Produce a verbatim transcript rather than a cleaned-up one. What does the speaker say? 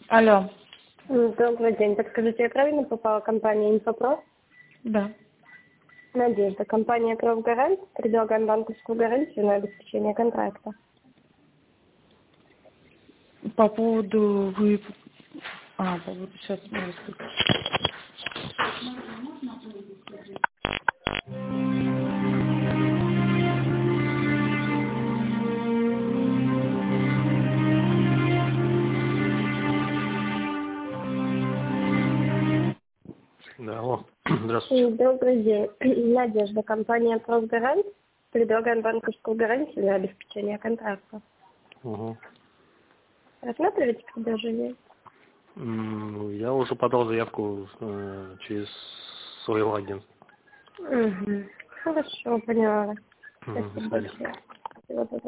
Алло. М, Добрый день. Подскажите, я правильно попала в компанию «Инфопром»? Да. Надежда. Компания «Профгарант». Предлагаем банковскую гарантию на обеспечение контракта. По поводу вы... А, по поводу сейчас... Да, алло. Здравствуйте. М, Добрый день. Надежда. Компания «Профгарант». Предлагаем банковскую гарантию на обеспечение контракта. Угу. Рассматриваете предложение? М, Я уже подал заявку э, через своего агентства. Угу. Хорошо, поняла. Угу, до Спасибо свидания. большое. Всего доброго.